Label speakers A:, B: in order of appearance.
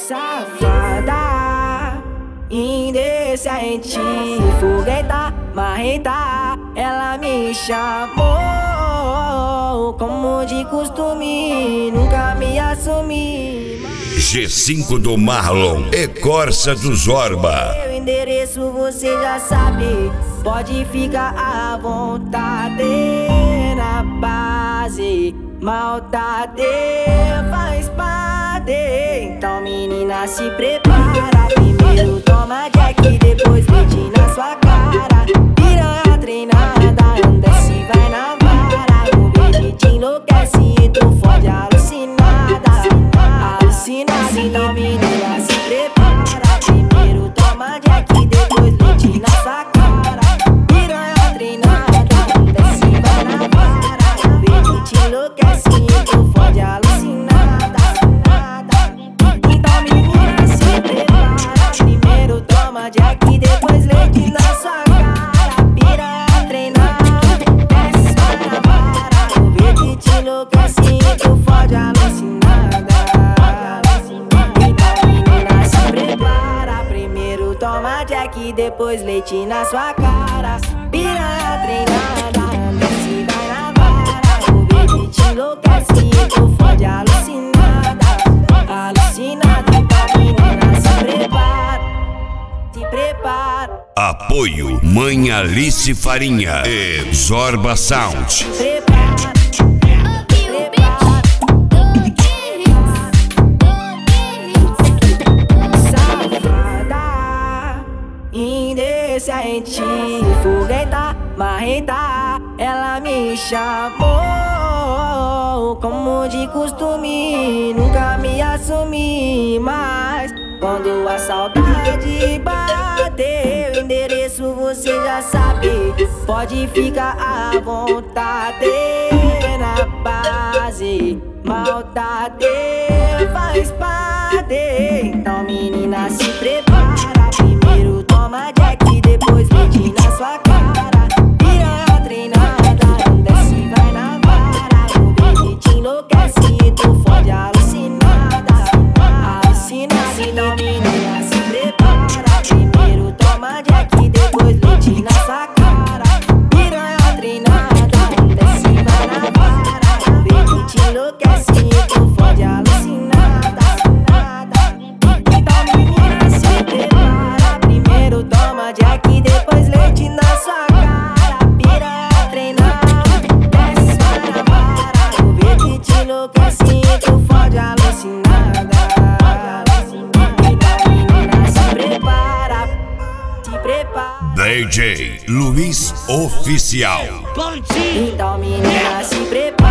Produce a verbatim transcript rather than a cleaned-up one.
A: Safada, indecente, fogueta, marreta, ela me chamou como de costume, nunca me assumi.
B: G cinco do Marlon e Corsa do Zorba.
A: Meu endereço você já sabe, pode ficar à vontade. Na base, maldade faz parte. Então menina se prepara, primeiro toma Jack, depois leite na sua cara. Piranha treinada, anda se vai na vara. O verde te enlouquece e tu fode alucinada. Alucinada, então menina se prepara, primeiro toma Jack, depois leite na sua cara. Piranha treinada, anda se vai na vara. O verde te enlouquece e tu fode alucinada. Então menina se prepara, primeiro toma Jack, depois leite na sua cara. Piranha treinada, desce vai na vara. O verde te enlouquece e tu fode alucinada. Toma Jack, depois leite na sua cara. Piranha treinada, desce vai na vara. O baby te enlouquece e tu fode alucinada. Alucinada, então menina se prepara, se prepara.
B: Apoio Mãe Alice Farinha e Zorba Sound.
A: Se prepara. Indecente, fogueta, marreta, ela me chamou como de costume, nunca me assumi. Mas quando a saudade bateu, o endereço você já sabe, pode ficar à vontade. Na base, maldade faz parte. Então menina se prepara, primeiro toma Jack, depois leite na sua cara. Piranha treinada, desce vai na vara. O baby te enlouquece e tu fode alucinada. Alucinada, então menina se prepara, primeiro toma Jack, depois leite na sua cara. Piranha treinada, desce vai na vara. O baby te enlouquece e tu fode alucinada. Então menina se prepara, primeiro toma Jack, depois leite na sua cara. Piranha treinada, desce vai na vara. O baby te enlouquece e tu fode alucinada. Então menina se prepara, se prepara.
B: D J Luiz Oficial.
A: Então menina se prepara.